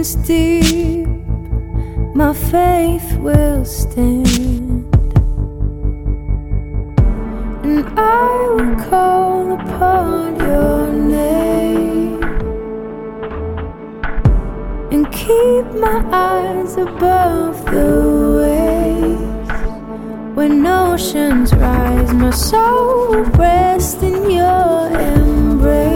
is deep, my faith will stand, and I will call upon your name and keep my eyes above the waves. When oceans rise, my soul will rest in your embrace.